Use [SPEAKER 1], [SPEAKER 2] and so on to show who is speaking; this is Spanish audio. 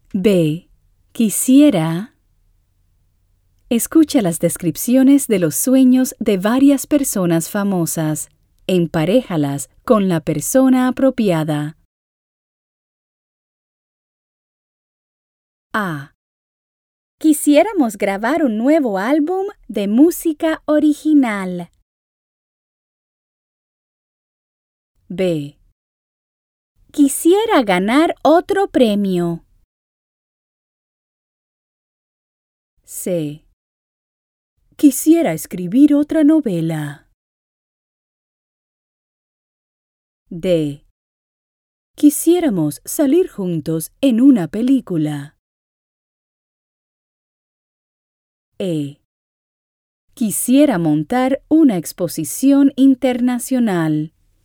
[SPEAKER 1] B. Quisiera. Escucha las descripciones de los sueños de varias personas famosas. Emparéjalas con la persona apropiada. A. Quisiéramos grabar un nuevo álbum de música original. B. Quisiera ganar otro premio. C. Quisiera escribir otra novela. D. Quisiéramos salir juntos en una película. E. Quisiera montar una exposición internacional.